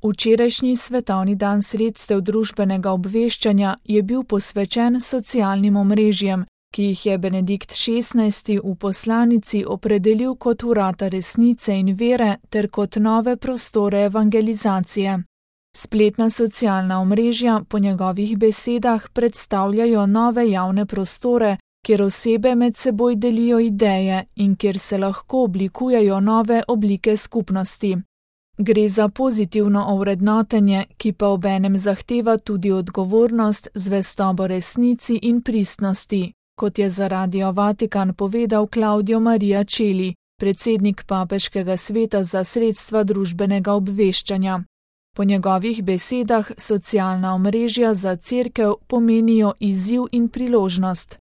Včerajšnji svetovni dan sredstev družbenega obveščanja je bil posvečen socialnim omrežjem, ki jih je Benedikt XVI. V poslanici opredelil kot vrata resnice in vere ter kot nove prostore evangelizacije. Spletna socialna omrežja po njegovih besedah predstavljajo nove javne prostore, kjer osebe med seboj delijo ideje in kjer se lahko oblikujejo nove oblike skupnosti. Gre za pozitivno ovrednotenje, ki pa obenem zahteva tudi odgovornost, zvestobo resnici in pristnosti, kot je za Radio Vatikan povedal Claudio Maria Celli, predsednik Papeškega sveta za sredstva družbenega obveščanja. Po njegovih besedah socialna omrežja za cerkev pomenijo izziv in priložnost.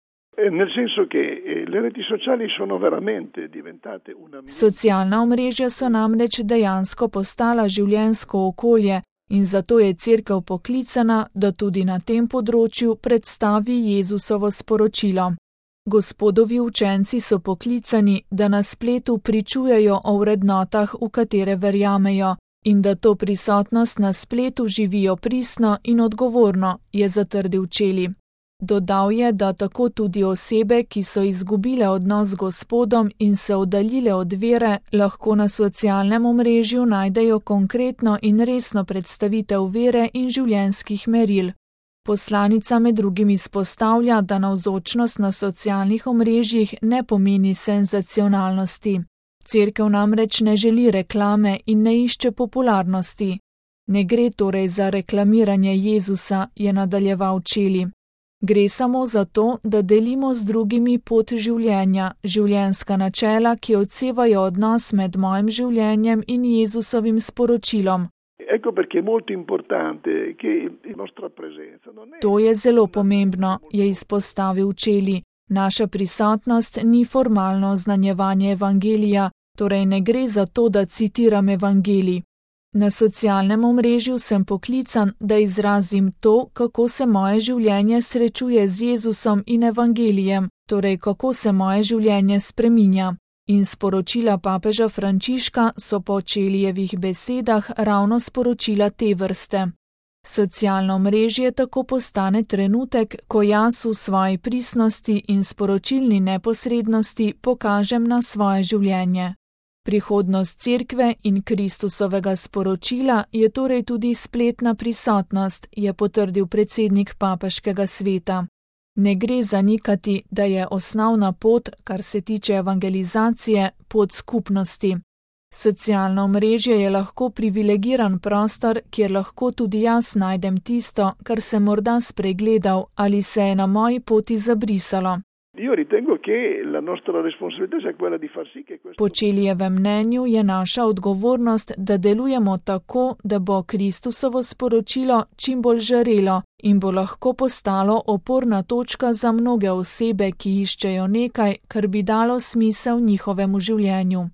Socialna omrežja so namreč dejansko postala življenjsko okolje in zato je cerkev poklicana, da tudi na tem področju predstavi Jezusovo sporočilo. Gospodovi učenci so poklicani, da na spletu pričujejo o vrednotah, v katere verjamejo, in da to prisotnost na spletu živijo pristno in odgovorno, je zatrdil Celli. Dodal je, da tako tudi osebe, ki so izgubile odnos z Gospodom in se oddaljile od vere, lahko na socialnem omrežju najdejo konkretno in resno predstavitev vere in življenjskih meril. Poslanica med drugim izpostavlja, da navzočnost na socialnih omrežjih ne pomeni senzacionalnosti. Cerkev namreč ne želi reklame in ne išče popularnosti. Ne gre torej za reklamiranje Jezusa, je nadaljeval Celli. Gre samo za to, da delimo z drugimi pot življenja, življenjska načela, ki odsevajo odnos med mojim življenjem in Jezusovim sporočilom. To je zelo pomembno, je izpostavil Celli. Naša prisotnost ni formalno oznanjevanje evangelija, torej ne gre za to, da citiram evangelij. Na socialnem omrežju sem poklican, da izrazim to, kako se moje življenje srečuje z Jezusom in evangelijem, torej kako se moje življenje spreminja. In sporočila papeža Frančiška so po Cellijevih besedah ravno sporočila te vrste. Socialno omrežje tako postane trenutek, ko jaz v svoji pristnosti in sporočilni neposrednosti pokažem na svoje življenje. Prihodnost cerkve in Kristusovega sporočila je torej tudi spletna prisotnost, je potrdil predsednik Papeškega sveta. Ne gre zanikati, da je osnovna pot, kar se tiče evangelizacije, pot skupnosti. Socialno omrežje je lahko privilegiran prostor, kjer lahko tudi jaz najdem tisto, kar sem morda spregledal ali se je na moji poti zabrisalo. Po Cellijevem mnenju je naša odgovornost, da delujemo tako, da bo Kristusovo sporočilo čim bolj žarelo in bo lahko postalo oporna točka za mnoge osebe, ki iščejo nekaj, kar bi dalo smisel njihovemu življenju.